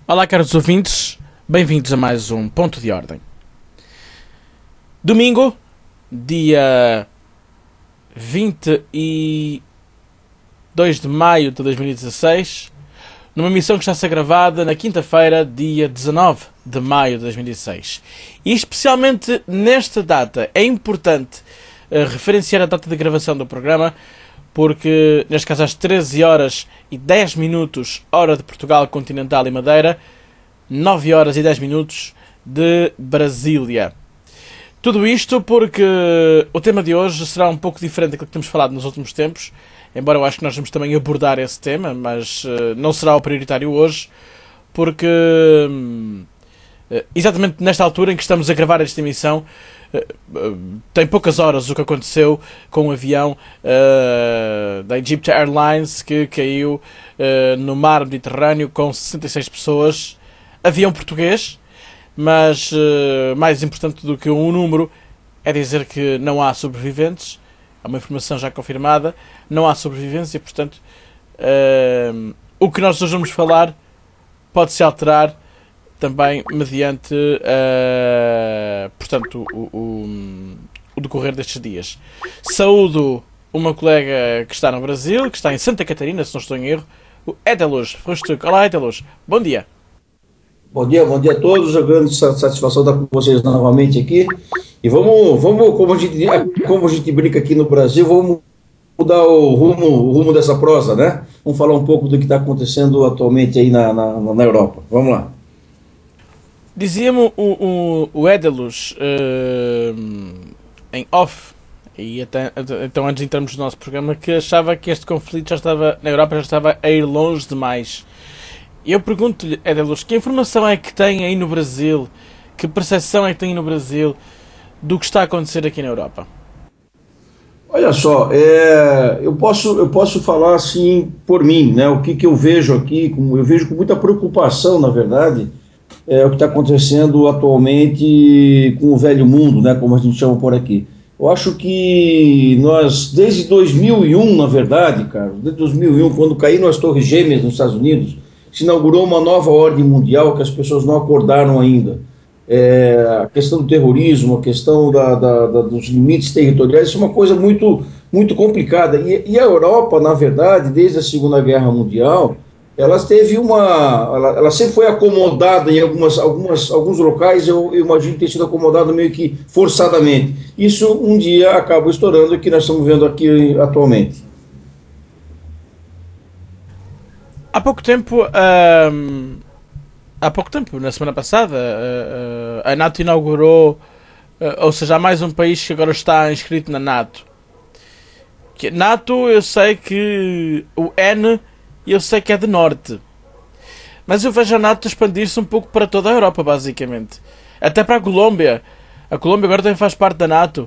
Olá, caros ouvintes, bem-vindos a mais um Ponto de Ordem. Domingo, dia 22 de maio de 2016, numa emissão que está a ser gravada na quinta-feira, dia 19 de maio de 2016. E especialmente nesta data é importante referenciar a data de gravação do programa, porque neste caso às 13 horas e 10 minutos, hora de Portugal Continental e Madeira, 9 horas e 10 minutos de Brasília. Tudo isto porque o tema de hoje será um pouco diferente daquilo que temos falado nos últimos tempos, embora eu acho que nós vamos também abordar esse tema, mas não será o prioritário hoje, porque exatamente nesta altura em que estamos a gravar esta emissão, tem poucas horas o que aconteceu com um avião da Egypt Airlines que caiu no mar Mediterrâneo com 66 pessoas. Avião português, mas mais importante do que um número é dizer que não há sobreviventes. É uma informação já confirmada. Não há sobrevivência, portanto o que nós hoje vamos falar pode-se alterar também mediante portanto, o decorrer destes dias. Saúdo uma colega que está no Brasil, que está em Santa Catarina, se não estou em erro, o Edeluz Rostuc. Olá, Edeluz, bom dia. Bom dia a todos, é uma grande satisfação estar com vocês novamente aqui. E vamos como a gente brinca aqui no Brasil, vamos mudar o rumo dessa prosa, né? Vamos falar um pouco do que está acontecendo atualmente aí na Europa. Vamos lá. Dizia-me o Edeluz em off, e até, então antes de entrarmos no nosso programa, que achava que este conflito já estava, na Europa já estava a ir longe demais. E eu pergunto-lhe, Edeluz, que informação é que tem aí no Brasil, que percepção é que tem aí no Brasil do que está a acontecer aqui na Europa? Olha só, eu posso falar assim por mim, né? O que eu vejo aqui, eu vejo com muita preocupação, na verdade, o que está acontecendo atualmente com o velho mundo, né? Como a gente chama por aqui. Eu acho que nós, desde 2001, na verdade, cara, desde 2001, quando caíram as Torres Gêmeas nos Estados Unidos, se inaugurou uma nova ordem mundial que as pessoas não acordaram ainda. A questão do terrorismo, a questão dos limites territoriais, isso é uma coisa muito, muito complicada. E a Europa, na verdade, desde a Segunda Guerra Mundial, ela sempre foi acomodada em alguns locais. Eu imagino ter sido acomodada meio que forçadamente. Isso um dia acaba estourando, que nós estamos vendo aqui atualmente. Há pouco tempo, na semana passada, a NATO inaugurou, ou seja, há mais um país que agora está inscrito na NATO. Que NATO, eu sei que o N, eu sei que é de norte. Mas eu vejo a NATO expandir-se um pouco para toda a Europa, basicamente. Até para a Colômbia. A Colômbia agora também faz parte da NATO.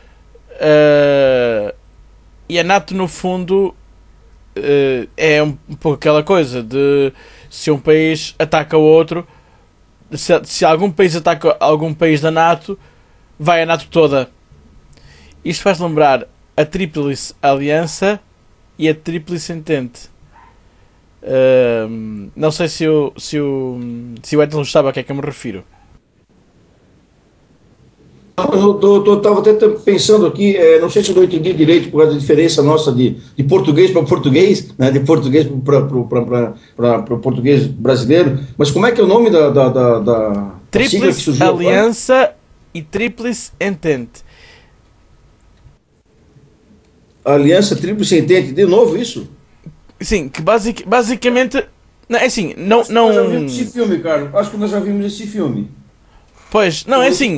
E a NATO, no fundo, é um pouco aquela coisa de se um país ataca o outro, se algum país ataca algum país da NATO, vai a NATO toda. Isto faz lembrar a Tríplice Aliança e a Tríplice Entente. Não sei se o Edson sabe a que é que eu me refiro. Eu estava até pensando aqui, não sei se eu não entendi direito por causa da diferença nossa de português para português, né, de português para português brasileiro, mas como é que é o nome da Tríplice Aliança agora? E Tríplice Entente. Aliança, Tríplice Entente, de novo isso? Sim, que basicamente... Não, é assim, não... Acho que nós já vimos esse filme, cara. Acho que nós já vimos esse filme. Pois, não, é assim...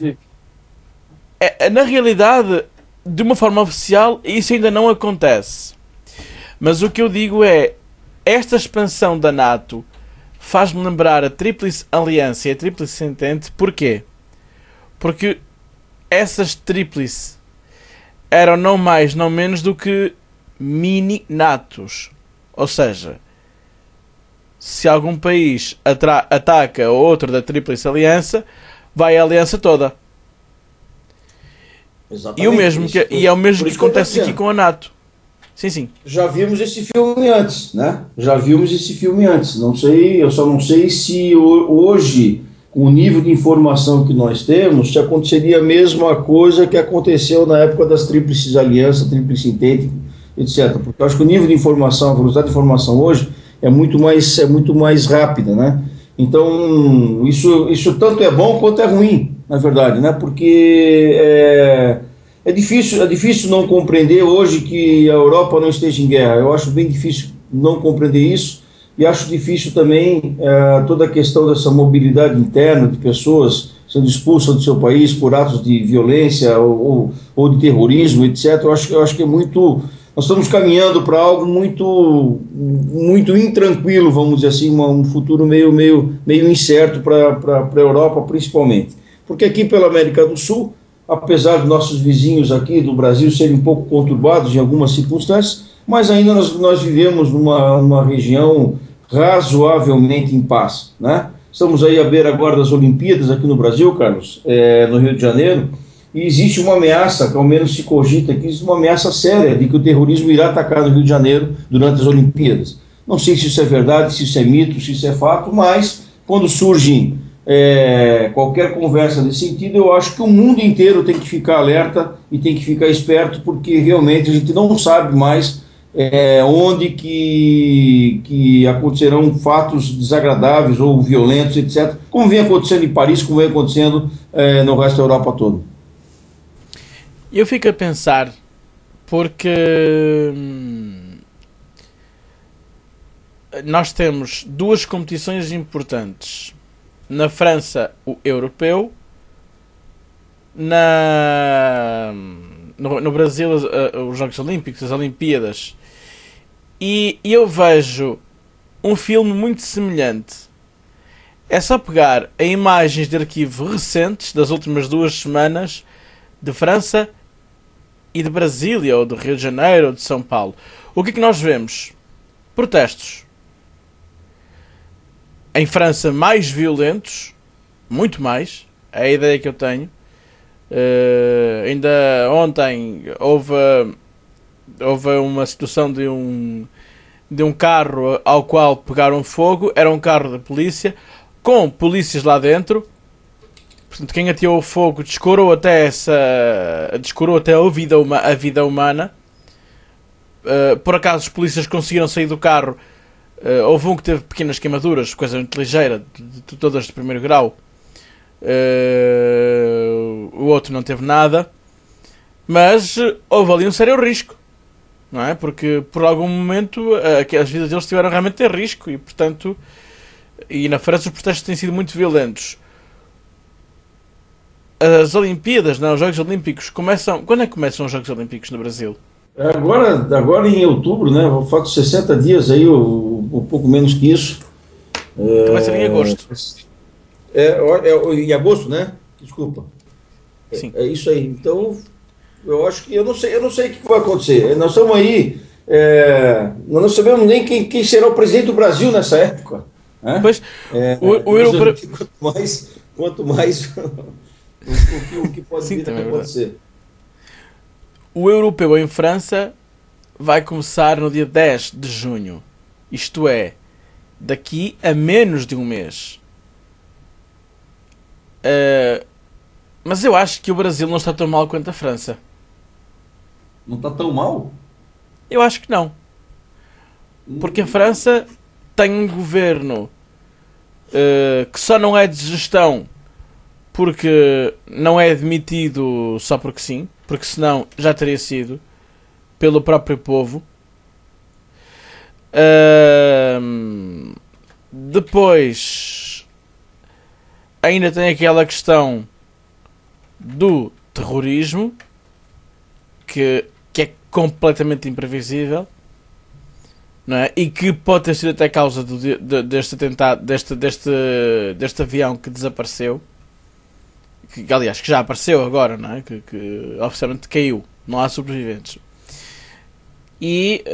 na realidade, de uma forma oficial, isso ainda não acontece. Mas o que eu digo é, esta expansão da NATO faz-me lembrar a Tríplice Aliança e a Tríplice Entente. Porquê? Porque essas tríplice eram não mais, não menos do que mini-natos. Ou seja, se algum país ataca outro da Tríplice Aliança, vai a aliança toda. Exatamente. E é o mesmo que acontece aqui com a NATO. Sim, sim. Já vimos esse filme antes, né? Já vimos esse filme antes. Não sei, eu só não sei se hoje, com o nível de informação que nós temos, se aconteceria a mesma coisa que aconteceu na época das tríplices alianças, tríplice entente, etc. Porque eu acho que o nível de informação, a velocidade de informação hoje é muito mais rápida, né? Então, isso tanto é bom quanto é ruim, na verdade, né? Porque é difícil não compreender hoje que a Europa não esteja em guerra. Eu acho bem difícil não compreender isso e acho difícil também toda a questão dessa mobilidade interna de pessoas sendo expulsas do seu país por atos de violência ou de terrorismo, etc. Eu acho que é muito... Nós estamos caminhando para algo muito intranquilo, vamos dizer assim, um futuro meio incerto para a Europa, principalmente. Porque aqui pela América do Sul, apesar de nossos vizinhos aqui do Brasil serem um pouco conturbados em algumas circunstâncias, mas ainda nós vivemos numa região razoavelmente em paz, né? Estamos aí à beira agora das Olimpíadas aqui no Brasil, Carlos, no Rio de Janeiro, e existe uma ameaça, que ao menos se cogita que existe uma ameaça séria de que o terrorismo irá atacar no Rio de Janeiro durante as Olimpíadas. Não sei se isso é verdade, se isso é mito, se isso é fato, mas quando surge qualquer conversa nesse sentido, eu acho que o mundo inteiro tem que ficar alerta e tem que ficar esperto, porque realmente a gente não sabe mais onde que acontecerão fatos desagradáveis ou violentos, etc., como vem acontecendo em Paris, como vem acontecendo no resto da Europa toda. Eu fico a pensar, porque nós temos duas competições importantes. Na França, o europeu. No Brasil, os Jogos Olímpicos, as Olimpíadas. E eu vejo um filme muito semelhante. É só pegar a imagens de arquivo recentes das últimas 2 semanas de França e de Brasília, ou do Rio de Janeiro, ou de São Paulo. O que é que nós vemos? Protestos. Em França, mais violentos, muito mais, é a ideia que eu tenho. Ainda ontem houve uma situação de um carro ao qual pegaram fogo. Era um carro da polícia, com polícias lá dentro. Portanto, quem ateou o fogo descurou até a vida humana. Por acaso os polícias conseguiram sair do carro. Houve um que teve pequenas queimaduras, coisa muito ligeira, todas de primeiro grau. O outro não teve nada. Mas houve ali um sério risco, não é? Porque por algum momento as vidas deles estiveram realmente em risco e, portanto, e na França os protestos têm sido muito violentos. As Olimpíadas, não, os Jogos Olímpicos começam... Quando é que começam os Jogos Olímpicos no Brasil? Agora em outubro, né? Faltam 60 dias aí, ou pouco menos que isso. Começa em agosto. Em agosto, né? Desculpa. Sim. É isso aí. Então, eu acho que eu não sei o que vai acontecer. Nós estamos aí, nós não sabemos nem quem será o presidente do Brasil nessa época. Né? Pois, o europeu... Quanto mais o que pode vir a acontecer. O europeu em França vai começar no dia 10 de junho. Isto é, daqui a menos de um mês. Mas eu acho que o Brasil não está tão mal quanto a França. Não está tão mal? Eu acho que não. Porque a França tem um governo que só não é de gestão porque não é admitido só porque sim, porque senão já teria sido pelo próprio povo. Depois ainda tem aquela questão do terrorismo que é completamente imprevisível, não é? E que pode ter sido até causa deste atentado, deste avião que desapareceu, que aliás que já apareceu agora, não é? Que oficialmente caiu, não há sobreviventes. E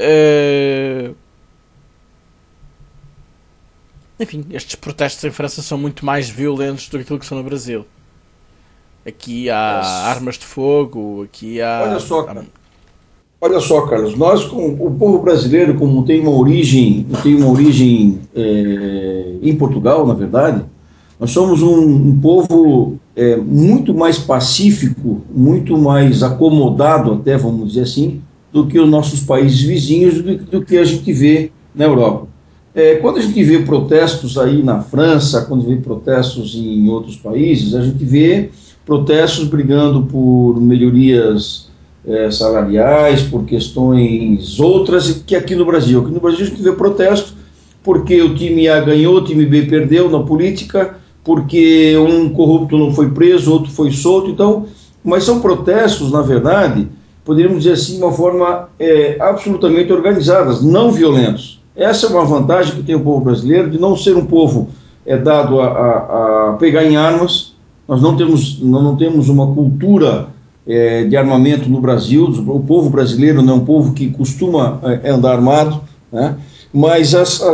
enfim, estes protestos em França são muito mais violentos do que aquilo que são no Brasil. Aqui há armas de fogo, aqui há... Olha só, cara. Olha só, Carlos, nós, o povo brasileiro, como tem uma origem em Portugal, na verdade, nós somos um povo muito mais pacífico, muito mais acomodado, até vamos dizer assim, do que os nossos países vizinhos, do que a gente vê na Europa. Quando a gente vê protestos aí na França, quando vê protestos em outros países, a gente vê protestos brigando por melhorias salariais, por questões outras que aqui no Brasil. Aqui no Brasil a gente vê protesto porque o time A ganhou, o time B perdeu na política, porque um corrupto não foi preso, outro foi solto. Então, mas são protestos, na verdade, poderíamos dizer assim, de uma forma absolutamente organizadas, não violentos. Essa é uma vantagem que tem o povo brasileiro, de não ser um povo dado a pegar em armas. Nós não temos uma cultura de armamento no Brasil. O povo brasileiro não é um povo que costuma andar armado, né? Mas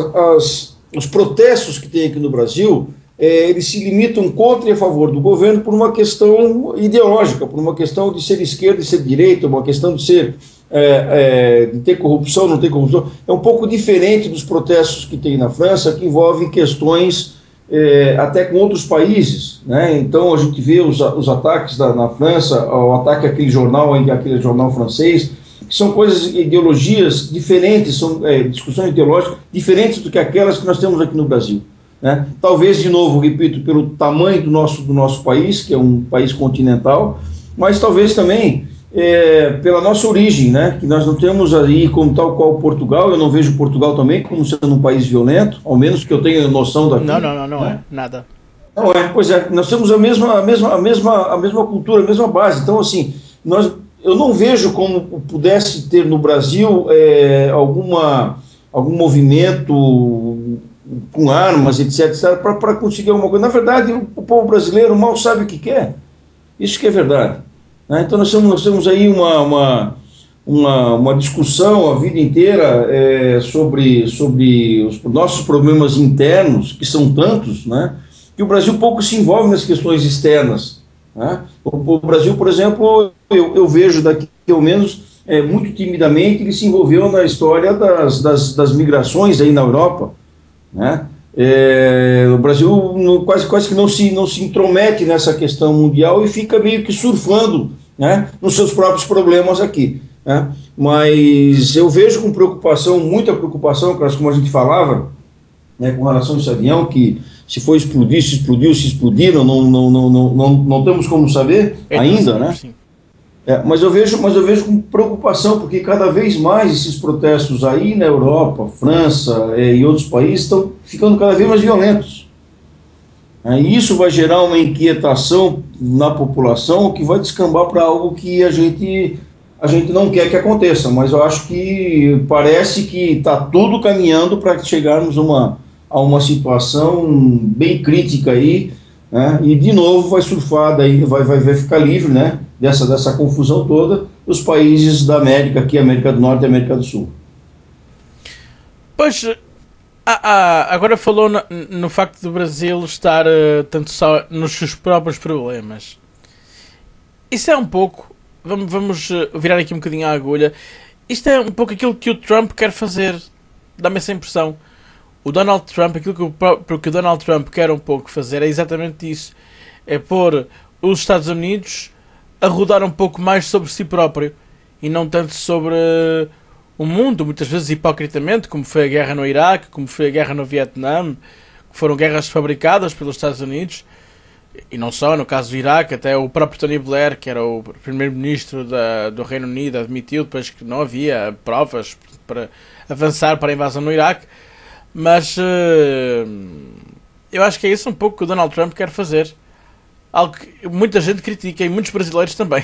os protestos que tem aqui no Brasil, eles se limitam contra e a favor do governo por uma questão ideológica, por uma questão de ser esquerda e ser direita, uma questão de de ter corrupção, não ter corrupção. É um pouco diferente dos protestos que tem na França, que envolvem questões até com outros países, né? Então a gente vê os ataques na França, o ataque àquele jornal francês, que são ideologias diferentes, são discussões ideológicas diferentes do que aquelas que nós temos aqui no Brasil, né? Talvez, de novo, repito, pelo tamanho do nosso país, que é um país continental, mas talvez também pela nossa origem, né? Que nós não temos aí, como tal qual Portugal. Eu não vejo Portugal também como sendo um país violento, ao menos que eu tenha noção daqui. Não né? é nada. Não é, pois é, nós temos a mesma cultura, a mesma base. Então, assim, eu não vejo como pudesse ter no Brasil algum movimento com armas, etc., para conseguir alguma coisa. Na verdade, o povo brasileiro mal sabe o que quer. Isso que é verdade. Então nós temos aí uma discussão a vida inteira sobre os nossos problemas internos, que são tantos, né, que o Brasil pouco se envolve nas questões externas, né? O Brasil, por exemplo, eu vejo daqui, pelo menos, muito timidamente, ele se envolveu na história das migrações aí na Europa, né? O Brasil quase que não se intromete nessa questão mundial e fica meio que surfando, né, nos seus próprios problemas aqui, né? Mas eu vejo com preocupação, muita preocupação, como a gente falava, né, com relação a esse avião, que se for explodir, se explodiu, se explodiram, não temos como saber ainda, né? Sim. Mas eu vejo com preocupação, porque cada vez mais esses protestos aí na Europa, França e outros países estão ficando cada vez mais violentos. E isso vai gerar uma inquietação na população que vai descambar para algo que a gente não quer que aconteça, mas eu acho que parece que está tudo caminhando para chegarmos a uma situação bem crítica aí, né? E de novo vai surfar, daí vai ficar livre, né, dessa confusão toda, os países da América, aqui América do Norte e América do Sul. Pois, agora falou no facto do Brasil estar tanto só nos seus próprios problemas. Isso é um pouco, vamos virar aqui um bocadinho a agulha, isto é um pouco aquilo que o Trump quer fazer, dá-me essa impressão. O Donald Trump, aquilo que o Donald Trump quer um pouco fazer é exatamente isso, é pôr os Estados Unidos a rodar um pouco mais sobre si próprio e não tanto sobre o mundo, muitas vezes hipocritamente, como foi a guerra no Iraque, como foi a guerra no Vietnã, que foram guerras fabricadas pelos Estados Unidos, e não só, no caso do Iraque, até o próprio Tony Blair, que era o primeiro-ministro do Reino Unido, admitiu depois que não havia provas para avançar para a invasão no Iraque. Mas eu acho que é isso um pouco que o Donald Trump quer fazer. Algo que muita gente critica e muitos brasileiros também.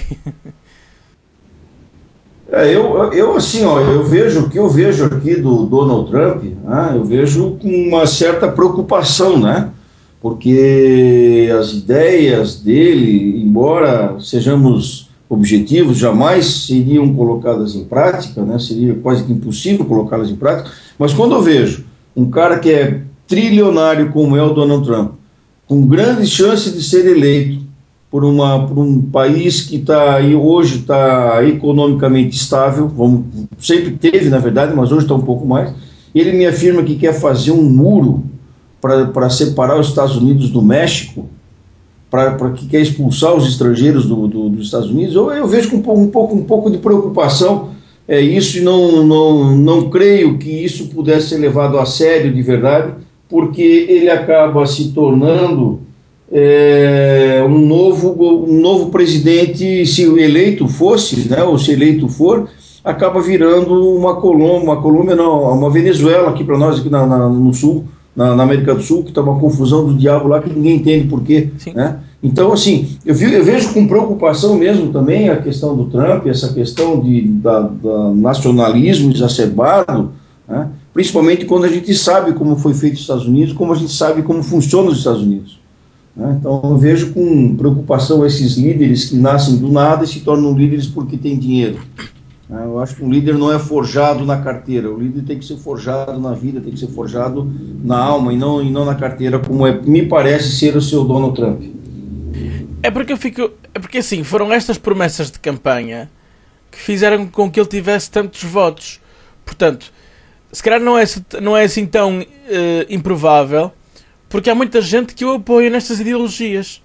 Eu vejo o que eu vejo aqui do Donald Trump, né, eu vejo com uma certa preocupação, né? Porque as ideias dele, embora sejamos objetivos, jamais seriam colocadas em prática, né? Seria quase que impossível colocá-las em prática. Mas quando eu vejo um cara que é trilionário como é o Donald Trump, com grande chance de ser eleito, por um país que está aí hoje está economicamente estável, sempre teve, na verdade, mas hoje está um pouco mais. Ele me afirma que quer fazer um muro para separar os Estados Unidos do México, para que quer expulsar os estrangeiros dos Estados Unidos. Eu vejo com um pouco de preocupação isso, e não creio que isso pudesse ser levado a sério de verdade, porque ele acaba se tornando um novo presidente, se eleito fosse, né, ou se eleito for, acaba virando uma Colômbia não, uma Venezuela aqui para nós, aqui no Sul, na América do Sul, que está uma confusão do diabo lá que ninguém entende por quê. Né? Então, assim, eu vejo com preocupação mesmo também a questão do Trump, essa questão da nacionalismo exacerbado, né? Principalmente quando a gente sabe como foi feito os Estados Unidos, como a gente sabe como funciona os Estados Unidos. Né? Então, eu vejo com preocupação esses líderes que nascem do nada e se tornam líderes porque têm dinheiro. Eu acho que um líder não é forjado na carteira, o líder tem que ser forjado na vida, tem que ser forjado na alma e não na carteira, como me parece ser o seu Donald Trump. É porque assim, foram estas promessas de campanha que fizeram com que ele tivesse tantos votos. Portanto, se calhar não é assim tão improvável, porque há muita gente que o apoia nestas ideologias.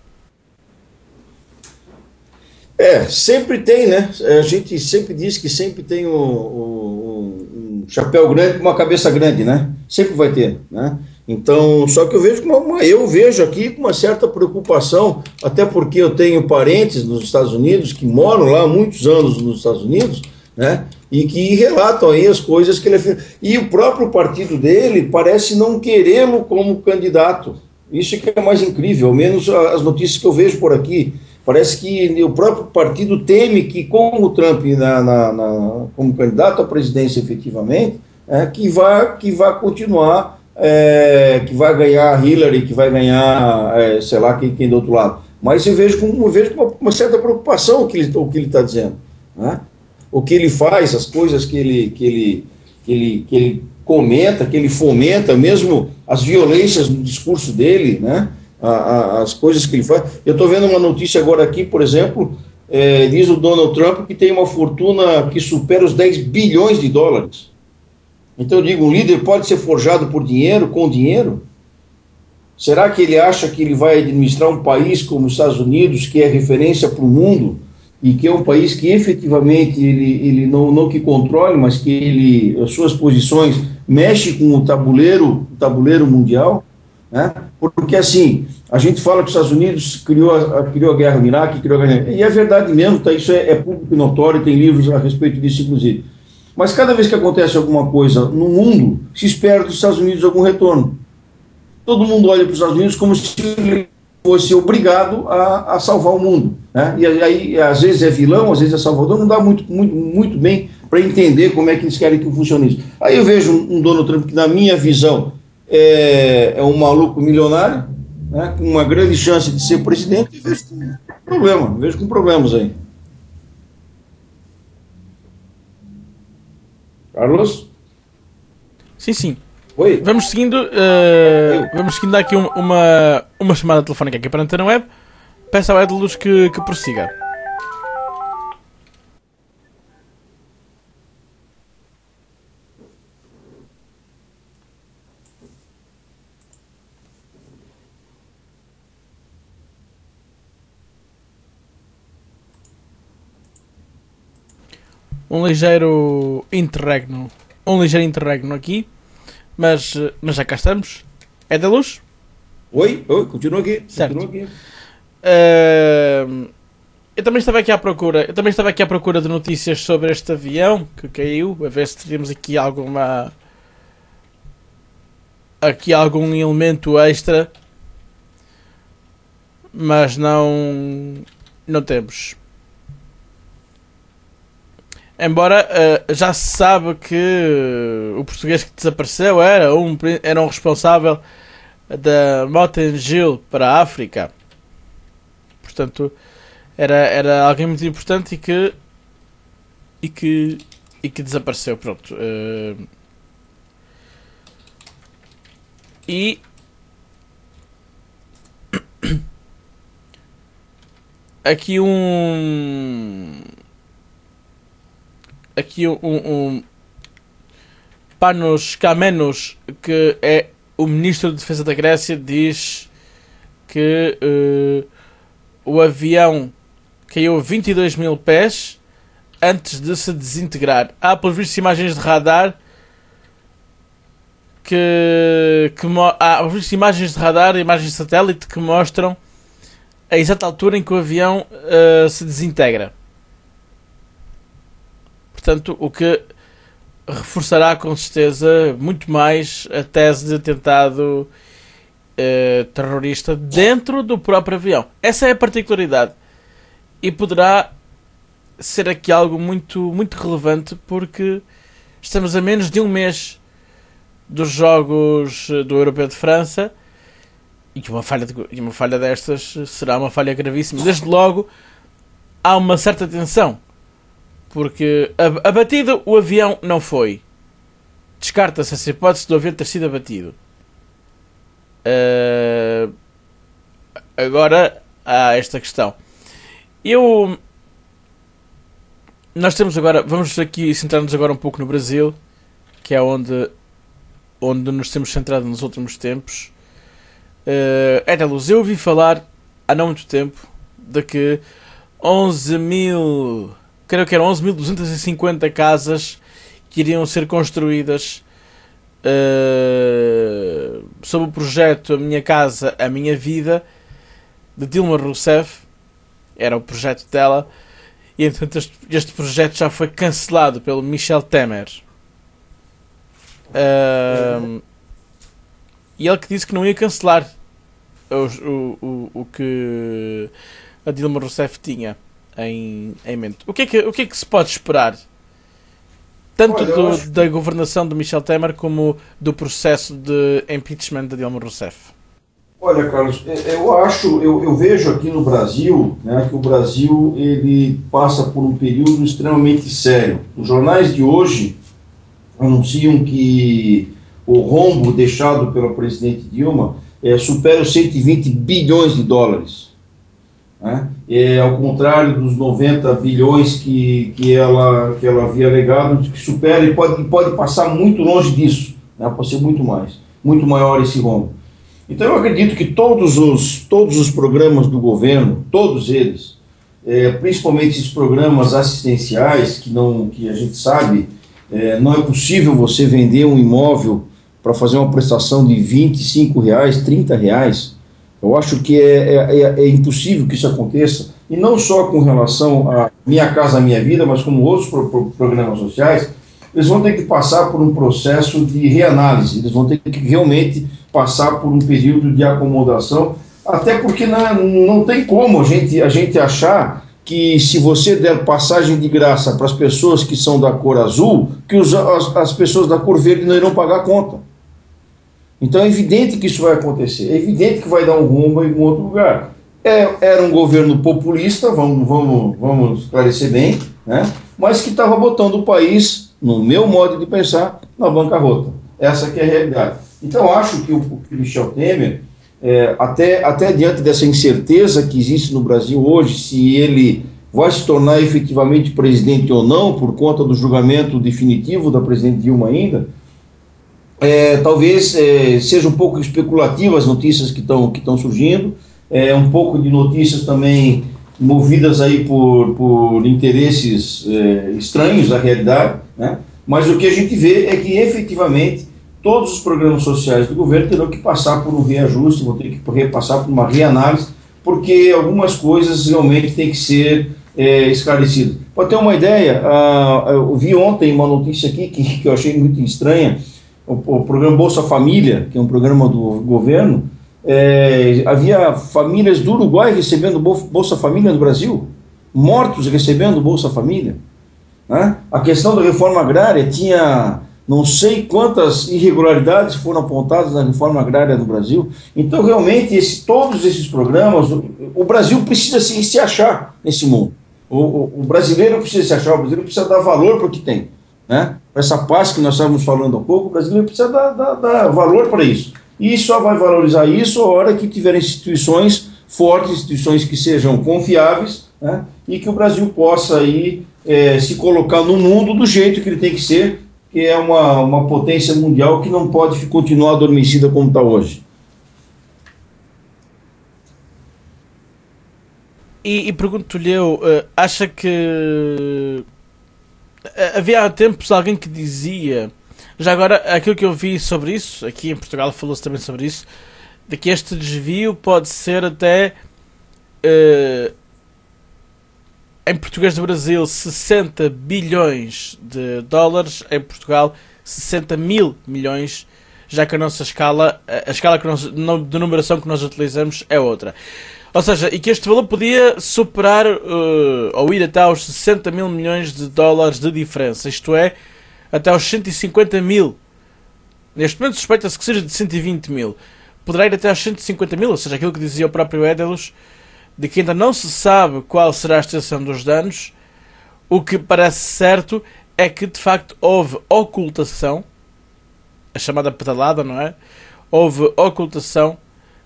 Sempre tem, né? A gente sempre diz que sempre tem um chapéu grande com uma cabeça grande, né? Sempre vai ter, né? Então, só que eu vejo aqui com uma certa preocupação, até porque eu tenho parentes nos Estados Unidos que moram lá há muitos anos nos Estados Unidos, né? E que relatam aí as coisas que ele fez. E o próprio partido dele parece não querê-lo como candidato. Isso que é mais incrível, ao menos as notícias que eu vejo por aqui. Parece que o próprio partido teme que, com o Trump como candidato à presidência efetivamente, que vai continuar, que vai ganhar Hillary, que vai ganhar, sei lá, quem do outro lado. Mas eu vejo com uma certa preocupação o que ele está dizendo. Né? O que ele faz, as coisas que ele comenta, que ele fomenta, mesmo as violências no discurso dele, né? As coisas que ele faz. Eu estou vendo uma notícia agora aqui, por exemplo, diz o Donald Trump que tem uma fortuna que supera os 10 bilhões de dólares. Então eu digo, um líder pode ser forjado por dinheiro, com dinheiro? Será que ele acha que ele vai administrar um país como os Estados Unidos, que é referência para o mundo, e que é um país que efetivamente ele não que controle, mas que as suas posições mexe com o tabuleiro mundial? Né? Porque assim, a gente fala que os Estados Unidos criou a guerra no Iraque, e é verdade mesmo, tá? Isso é público e notório, tem livros a respeito disso, inclusive. Mas cada vez que acontece alguma coisa no mundo, se espera dos Estados Unidos algum retorno. Todo mundo olha para os Estados Unidos como se ele fosse obrigado a salvar o mundo. Né? E aí, às vezes é vilão, às vezes é salvador, não dá muito bem para entender como é que eles querem que funcione isso. Aí eu vejo um Donald Trump que, na minha visão, é um maluco milionário, né, com uma grande chance de ser presidente, e vejo com problemas aí. Carlos? Sim. Oi? Vamos seguindo aqui uma chamada telefónica aqui para a Antena Web. Peço ao Edluz que prossiga. Um ligeiro interregno aqui, mas já cá estamos. É da luz? Oi, continua aqui. Certo. Continua aqui. Eu também estava aqui à procura de notícias sobre este avião que caiu, a ver se teríamos aqui algum elemento extra, mas não temos. Embora já se sabe que o português que desapareceu era um responsável da Motengil para a África. Portanto, era alguém muito importante e que desapareceu. Pronto. aqui um Panos Kamenos, que é o ministro de Defesa da Grécia, diz que o avião caiu a 22 mil pés antes de se desintegrar. Há, pelos vistos, imagens de radar imagens de satélite que mostram a exata altura em que o avião se desintegra. Portanto, o que reforçará com certeza muito mais a tese de atentado terrorista dentro do próprio avião. Essa é a particularidade. E poderá ser aqui algo muito, muito relevante, porque estamos a menos de um mês dos Jogos do Europeu de França, e que uma falha destas será uma falha gravíssima. Desde logo, há uma certa tensão, porque abatido o avião não foi. Descarta-se essa hipótese do avião ter sido abatido. Agora há esta questão. Nós temos agora, vamos aqui centrar-nos agora um pouco no Brasil, que é onde nos temos centrado nos últimos tempos. Luz, eu ouvi falar há não muito tempo de que 11.250 casas que iriam ser construídas sob o projeto A Minha Casa, A Minha Vida, de Dilma Rousseff. Era o projeto dela, e entretanto este projeto já foi cancelado pelo Michel Temer. E ele que disse que não ia cancelar o que a Dilma Rousseff tinha em mente. O que é que se pode esperar? Tanto da governação de Michel Temer como do processo de impeachment de Dilma Rousseff. Olha, Carlos, eu vejo aqui no Brasil, né, que o Brasil ele passa por um período extremamente sério. Os jornais de hoje anunciam que o rombo deixado pela presidente Dilma supera os 120 bilhões de dólares. Né? Ao contrário dos 90 bilhões que ela havia alegado, que supera e pode passar muito longe disso, né? Pode ser muito maior esse rombo. Então eu acredito que todos os programas do governo, todos eles, principalmente esses programas assistenciais, que a gente sabe, não é possível você vender um imóvel para fazer uma prestação de R$25, R$30. Eu acho que é impossível que isso aconteça, e não só com relação a Minha Casa Minha Vida, mas como outros programas sociais. Eles vão ter que passar por um processo de reanálise, eles vão ter que realmente passar por um período de acomodação, até porque não tem como a gente achar que se você der passagem de graça para as pessoas que são da cor azul, que as pessoas da cor verde não irão pagar a conta. Então é evidente que isso vai acontecer, é evidente que vai dar um rumo em algum outro lugar. Era um governo populista, vamos esclarecer bem, né? Mas que estava botando o país, no meu modo de pensar, na bancarrota. Essa que é a realidade. Então acho que o Michel Temer, até diante dessa incerteza que existe no Brasil hoje, se ele vai se tornar efetivamente presidente ou não, por conta do julgamento definitivo da presidente Dilma ainda, talvez seja um pouco especulativo as notícias que estão surgindo, um pouco de notícias também movidas aí por interesses estranhos à realidade, né? Mas o que a gente vê é que efetivamente todos os programas sociais do governo terão que passar por um reajuste, vão ter que passar por uma reanálise, porque algumas coisas realmente têm que ser esclarecidas. Para ter uma ideia, eu vi ontem uma notícia aqui que eu achei muito estranha. O programa Bolsa Família, que é um programa do governo, havia famílias do Uruguai recebendo Bolsa Família no Brasil, mortos recebendo Bolsa Família, né? A questão da reforma agrária tinha não sei quantas irregularidades foram apontadas na reforma agrária no Brasil. Então realmente todos esses programas, o Brasil precisa se achar nesse mundo. O brasileiro precisa se achar, o brasileiro precisa dar valor para o que tem, né? Para essa paz que nós estávamos falando há pouco, o brasileiro precisa dar valor para isso. E só vai valorizar isso a hora que tiver instituições fortes, instituições que sejam confiáveis, né, e que o Brasil possa aí, se colocar no mundo do jeito que ele tem que ser, que é uma potência mundial que não pode continuar adormecida como está hoje. E pergunto-lhe eu, acha que havia há tempos alguém que dizia, já agora aquilo que eu vi sobre isso, aqui em Portugal falou-se também sobre isso, de que este desvio pode ser até, em português do Brasil, 60 bilhões de dólares, em Portugal 60 mil milhões, já que a nossa escala, a escala que de numeração que nós utilizamos é outra. Ou seja, e que este valor podia superar ou ir até aos 60 mil milhões de dólares de diferença. Isto é, até aos 150 mil. Neste momento suspeita-se que seja de 120 mil. Poderá ir até aos 150 mil, ou seja, aquilo que dizia o próprio Édelos, de que ainda não se sabe qual será a extensão dos danos. O que parece certo é que, de facto, houve ocultação, a chamada pedalada, não é? Houve ocultação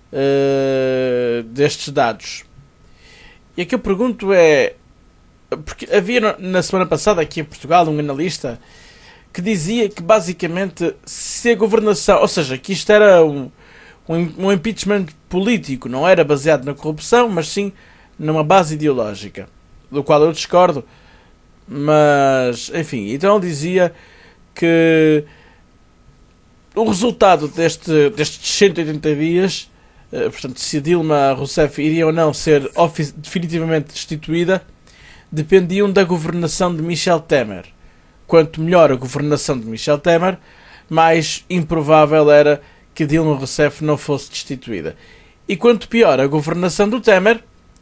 destes dados. E aqui eu pergunto é, porque havia na semana passada aqui em Portugal um analista que dizia que basicamente se a governação, ou seja, que isto era um impeachment político, não era baseado na corrupção, mas sim numa base ideológica, do qual eu discordo, mas enfim, então ele dizia que o resultado destes 180 dias, portanto, se a Dilma Rousseff iria ou não ser definitivamente destituída, dependiam da governação de Michel Temer. Quanto melhor a governação de Michel Temer, mais improvável era que Dilma Rousseff não fosse destituída. E quanto pior a governação do Temer,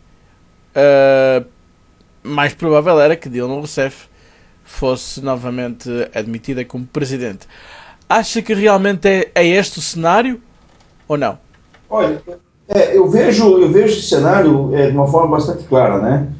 mais provável era que Dilma Rousseff fosse novamente admitida como presidente. Acha que realmente é este o cenário ou não? Olha, eu vejo esse cenário de uma forma bastante clara, né?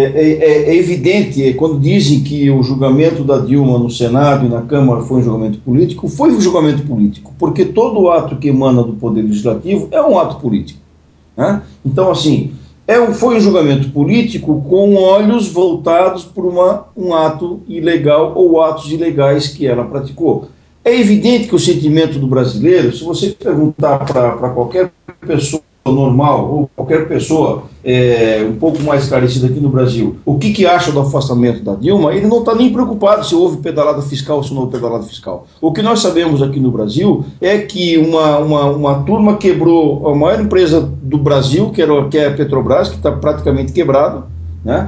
É evidente, quando dizem que o julgamento da Dilma no Senado e na Câmara foi um julgamento político, foi um julgamento político, porque todo ato que emana do Poder Legislativo é um ato político, né? Então, assim, foi um julgamento político com olhos voltados por um ato ilegal ou atos ilegais que ela praticou. É evidente que o sentimento do brasileiro, se você perguntar para qualquer pessoa normal, ou qualquer pessoa um pouco mais esclarecida aqui no Brasil, o que acha do afastamento da Dilma, ele não está nem preocupado se houve pedalada fiscal ou se não houve pedalada fiscal. O que nós sabemos aqui no Brasil é que uma turma quebrou a maior empresa do Brasil, que é a Petrobras, que está praticamente quebrada, né?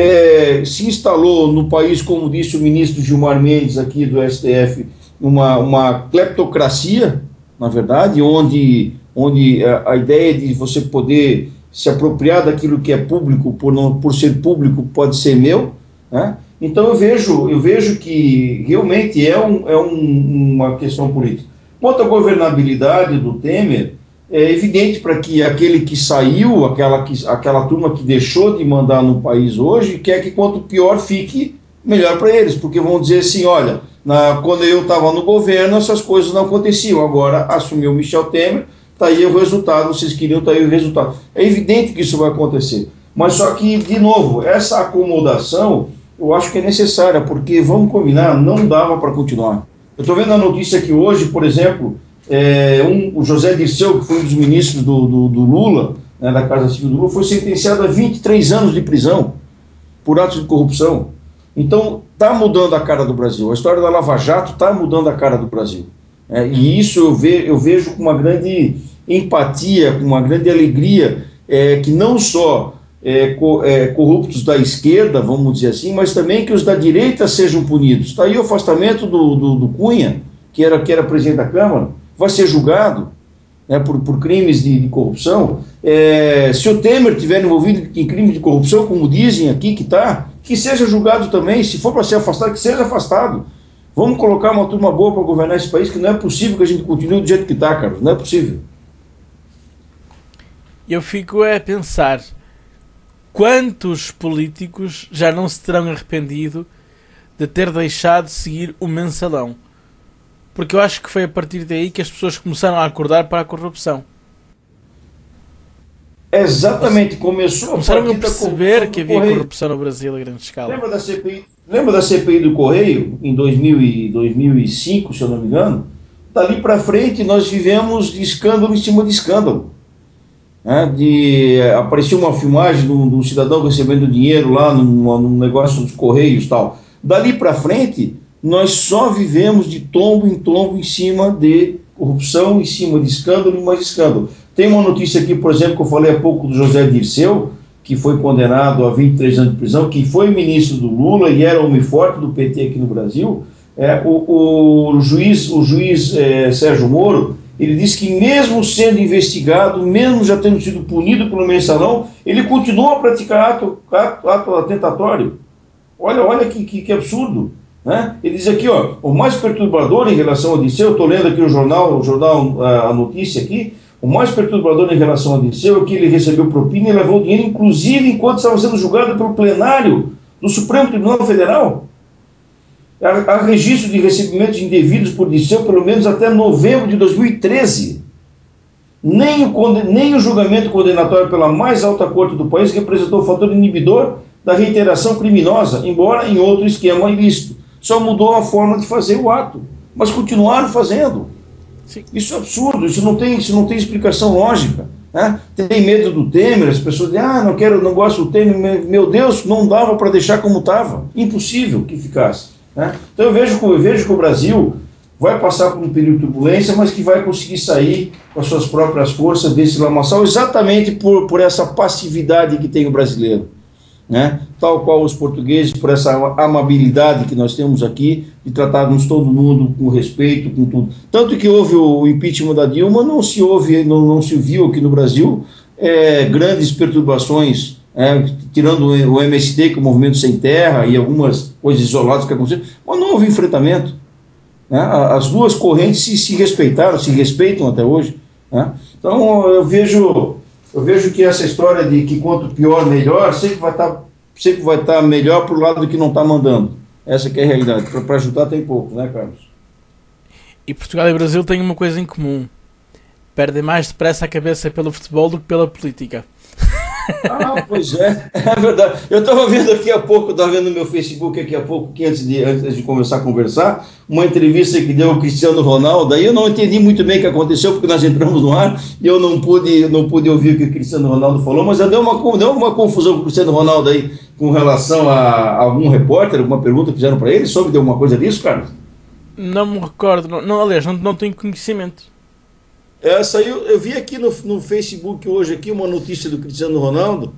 Se instalou no país, como disse o ministro Gilmar Mendes aqui do STF, uma cleptocracia, na verdade, onde a ideia de você poder se apropriar daquilo que é público, por ser público, pode ser meu, né? Então eu vejo que realmente uma questão política. Quanto à governabilidade do Temer, é evidente para que aquele que saiu, aquela turma que deixou de mandar no país hoje, quer que quanto pior fique, melhor para eles, porque vão dizer assim, olha, quando eu estava no governo, essas coisas não aconteciam, agora assumiu Michel Temer, está aí o resultado, vocês queriam, está aí o resultado. É evidente que isso vai acontecer, mas só que, de novo, essa acomodação, eu acho que é necessária, porque, vamos combinar, não dava para continuar. Eu estou vendo a notícia aqui hoje, por exemplo, o José Dirceu, que foi um dos ministros do Lula, né, da Casa Civil do Lula, foi sentenciado a 23 anos de prisão por atos de corrupção. Então, está mudando a cara do Brasil. A história da Lava Jato está mudando a cara do Brasil. E isso eu vejo com uma grande empatia, com uma grande alegria, que não só corruptos da esquerda, vamos dizer assim, mas também que os da direita sejam punidos. Está aí o afastamento do Cunha, que era presidente da Câmara, vai ser julgado, né, por crimes de corrupção. Se o Temer estiver envolvido em crime de corrupção, como dizem aqui que seja julgado também. Se for para ser afastado, que seja afastado. Vamos colocar uma turma boa para governar esse país, que não é possível que a gente continue do jeito que está, Carlos. Não é possível. Eu fico a pensar quantos políticos já não se terão arrependido de ter deixado de seguir o mensalão. Porque eu acho que foi a partir daí que as pessoas começaram a acordar para a corrupção. Exatamente, começou Começaram a partir da perceber corrupção que do havia Correio. corrupção no Brasil a grande escala. Lembra da CPI do Correio, em 2005, se eu não me engano? Dali para frente nós vivemos de escândalo em cima de escândalo. Né? Apareceu uma filmagem de um cidadão recebendo dinheiro lá num negócio dos Correios e tal. Dali para frente, nós só vivemos de tombo em tombo em cima de corrupção, em cima de escândalo e mais escândalo. Tem uma notícia aqui, por exemplo, que eu falei há pouco do José Dirceu, que foi condenado a 23 anos de prisão, que foi ministro do Lula e era homem forte do PT aqui no Brasil. O juiz Sérgio Moro, ele disse que mesmo sendo investigado, mesmo já tendo sido punido pelo mensalão, ele continua a praticar ato atentatório. Olha que absurdo. Né? Ele diz aqui, ó, o mais perturbador em relação a Dirceu, eu estou lendo aqui o jornal, a notícia aqui, o mais perturbador em relação a Dirceu é que ele recebeu propina e levou dinheiro, inclusive enquanto estava sendo julgado pelo plenário do Supremo Tribunal Federal. Há registro de recebimentos indevidos por Dirceu pelo menos até novembro de 2013. Nem o julgamento condenatório pela mais alta corte do país representou fator inibidor da reiteração criminosa, embora em outro esquema ilícito. Só mudou a forma de fazer o ato, mas continuaram fazendo. Sim. Isso é absurdo, isso não tem explicação lógica. Né? Tem medo do Temer, as pessoas dizem, não gosto do Temer, meu Deus, não dava para deixar como estava. Impossível que ficasse. Né? Então eu vejo que o Brasil vai passar por um período de turbulência, mas que vai conseguir sair com as suas próprias forças desse lamaçal, exatamente por essa passividade que tem o brasileiro. Né? Tal qual os portugueses, por essa amabilidade que nós temos aqui, de tratarmos todo mundo com respeito, com tudo. Tanto que houve o impeachment da Dilma, não se viu aqui no Brasil grandes perturbações, tirando o MST, que é o Movimento Sem Terra, e algumas coisas isoladas que aconteceram, mas não houve enfrentamento. Né? As duas correntes se respeitaram, se respeitam até hoje. Né? Então eu vejo que essa história de que quanto pior, melhor, sempre vai estar melhor para o lado que não está mandando. Essa que é a realidade. Para ajudar tem pouco, né, Carlos? E Portugal e Brasil têm uma coisa em comum. Perdem mais depressa a cabeça pelo futebol do que pela política. Pois é verdade. Eu estava vendo aqui há pouco, estava vendo no meu Facebook aqui há pouco, que antes de começar a conversar, uma entrevista que deu o Cristiano Ronaldo. Aí eu não entendi muito bem o que aconteceu, porque nós entramos no ar e eu não pude ouvir o que o Cristiano Ronaldo falou, mas deu uma confusão com o Cristiano Ronaldo aí com relação a algum repórter, alguma pergunta que fizeram para ele, soube de alguma coisa disso, Carlos? Não me recordo, aliás, não tenho conhecimento. Essa aí eu vi aqui no Facebook hoje aqui uma notícia do Cristiano Ronaldo.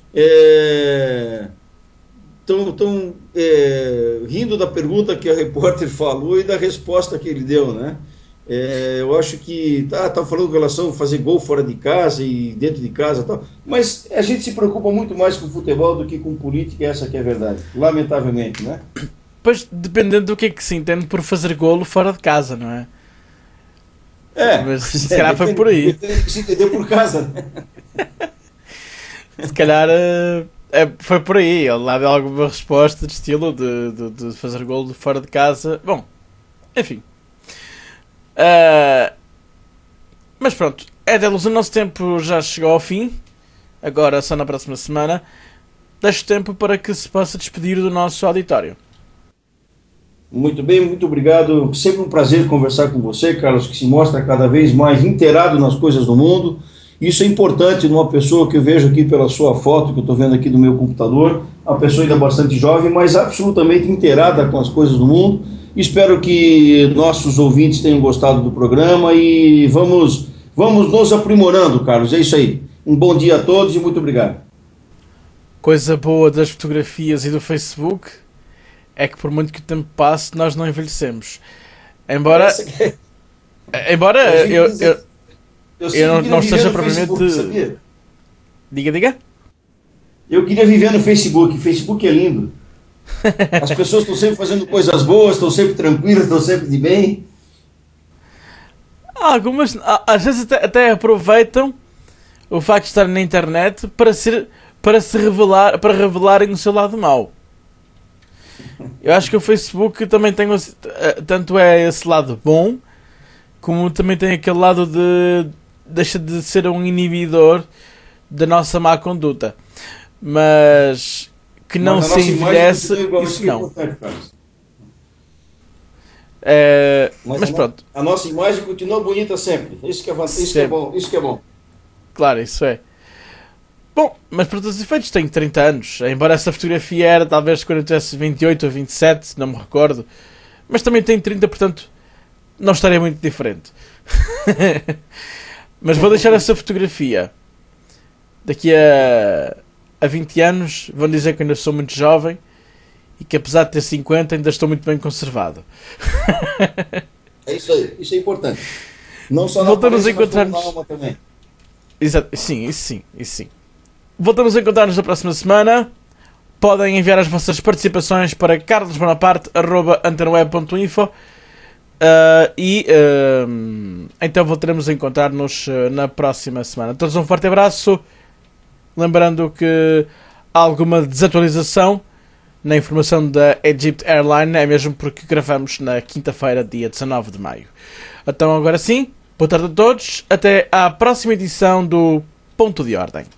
Estão rindo da pergunta que a repórter falou e da resposta que ele deu, né? Eu acho que tá falando com relação a fazer gol fora de casa e dentro de casa e tal, mas a gente se preocupa muito mais com futebol do que com política, essa que é a verdade, lamentavelmente, né? Pois, dependendo do que é que se entende por fazer golo fora de casa, não é? Mas se calhar foi por aí. Se entendeu por casa, né? Se calhar foi por aí. Ele dá alguma resposta de estilo de fazer golo fora de casa. Bom, enfim. Mas pronto, Delos, o nosso tempo já chegou ao fim. Agora só na próxima semana. Deixo tempo para que se possa despedir do nosso auditório. Muito bem, muito obrigado. Sempre um prazer conversar com você, Carlos, que se mostra cada vez mais inteirado nas coisas do mundo. Isso é importante numa pessoa que eu vejo aqui pela sua foto, que eu estou vendo aqui no meu computador, uma pessoa ainda bastante jovem, mas absolutamente inteirada com as coisas do mundo. Espero que nossos ouvintes tenham gostado do programa e vamos nos aprimorando, Carlos. É isso aí. Um bom dia a todos e muito obrigado. Coisa boa das fotografias e do Facebook é que por muito que o tempo passe, nós não envelhecemos. Embora eu não esteja propriamente... Diga. Eu queria viver no Facebook. O Facebook é lindo. As pessoas estão sempre fazendo coisas boas, estão sempre tranquilas, estão sempre de bem. Algumas, às vezes até aproveitam o facto de estar na internet para revelarem o seu lado mau. Eu acho que o Facebook também tem tanto esse lado bom, como também tem aquele lado de deixa de ser um inibidor da nossa má conduta. Mas que não se envelhece, isso não. Mas pronto. A nossa imagem continua bonita sempre. Isso que é bom. Isso que é bom. Claro, isso é. Bom, mas para todos os efeitos tenho 30 anos. Embora essa fotografia era talvez quando eu tivesse 28 ou 27, não me recordo. Mas também tenho 30, portanto não estarei muito diferente. Mas vou deixar essa fotografia. Daqui a 20 anos vão dizer que ainda sou muito jovem e que apesar de ter 50 ainda estou muito bem conservado. É isso aí, isso é importante. Não só na Voltamos a aparência, mas encontrar-nos. como na alma também. Exato. Sim, isso sim. Voltamos a encontrar-nos na próxima semana. Podem enviar as vossas participações para carlosbonaparte@antenaweb.info então voltaremos a encontrar-nos na próxima semana. Todos um forte abraço. Lembrando que há alguma desatualização na informação da Egypt Airline, é mesmo porque gravamos na quinta-feira, dia 19 de maio. Então agora sim, boa tarde a todos. Até à próxima edição do Ponto de Ordem.